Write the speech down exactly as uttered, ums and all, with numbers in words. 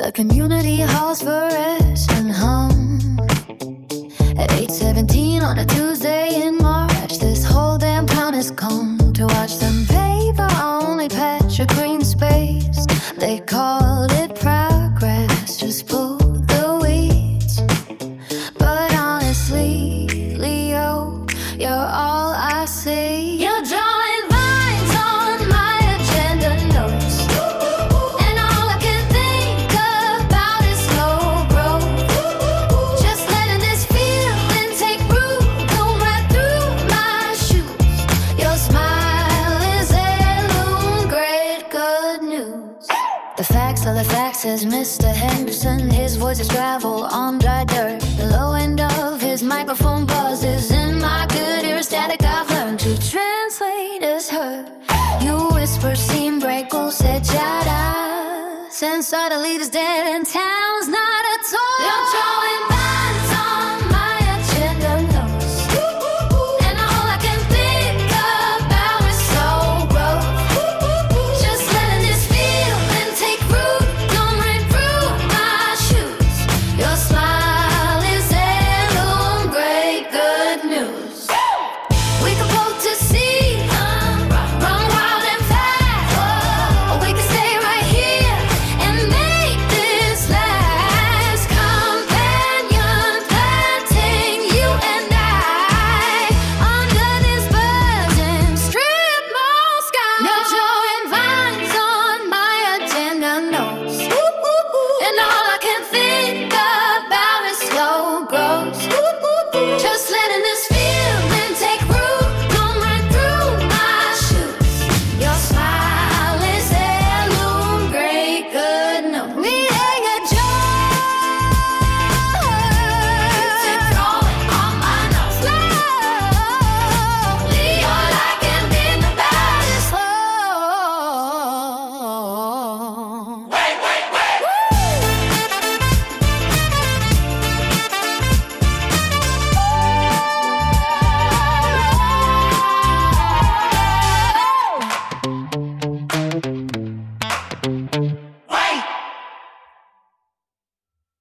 The community halls for rest and hum. At eight seventeen on a Tuesday in March, this whole damn town has come to watch them pave our only patch of green space. They called it progress, just pull the weeds. But honestly, Leo, you're all I see. You're drawing lines on my agenda notes, and all I can think about is slow growth. Just letting this feeling take root, come right through my shoes. Your smile is heirloom, great good news. The facts are the facts, says Mister Henderson. His voice is gravel on dry dirt. The low end of his microphone buzz is in my good ear. Static I've learned to translate as heard. You whisper, seem break, go said jada. Since all the leaders dead and town's not